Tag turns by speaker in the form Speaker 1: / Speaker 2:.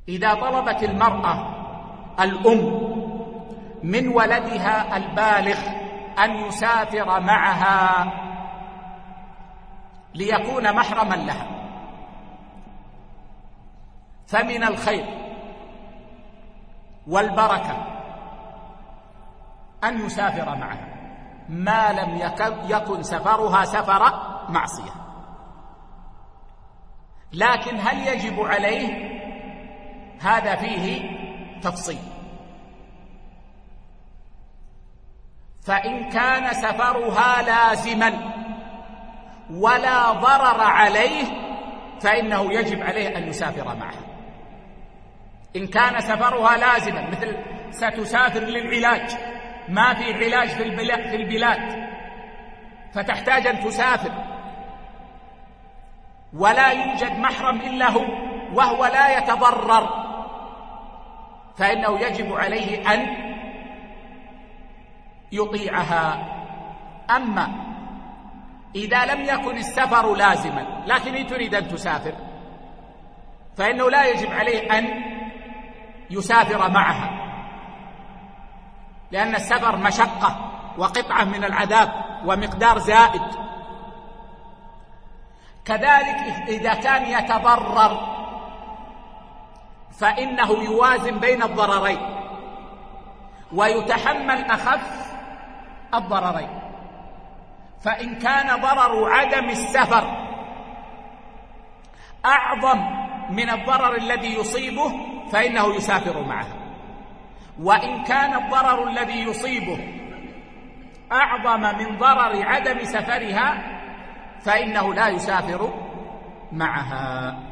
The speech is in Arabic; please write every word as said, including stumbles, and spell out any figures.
Speaker 1: إذا طلبت المرأة الأم من ولدها البالغ أن يسافر معها ليكون محرما لها، فمن الخير والبركة أن يسافر معها ما لم يكن سفرها سفر معصية. لكن هل يجب عليه؟ هذا فيه تفصيل. فإن كان سفرها لازما ولا ضرر عليه فإنه يجب عليه أن يسافر معها. إن كان سفرها لازما، مثل ستسافر للعلاج، ما في علاج في البلاد, في البلاد فتحتاج أن تسافر ولا يوجد محرم إلا هو وهو لا يتضرر، فإنه يجب عليه أن يطيعها. أما إذا لم يكن السفر لازما لكن تريد أن تسافر فإنه لا يجب عليه أن يسافر معها، لأن السفر مشقة وقطعة من العذاب ومقدار زائد. كذلك إذا كان يتضرر فإنه يوازن بين الضررين ويتحمل أخف الضررين. فإن كان ضرر عدم السفر أعظم من الضرر الذي يصيبه فإنه يسافر معها، وإن كان الضرر الذي يصيبه أعظم من ضرر عدم سفرها فإنه لا يسافر معها.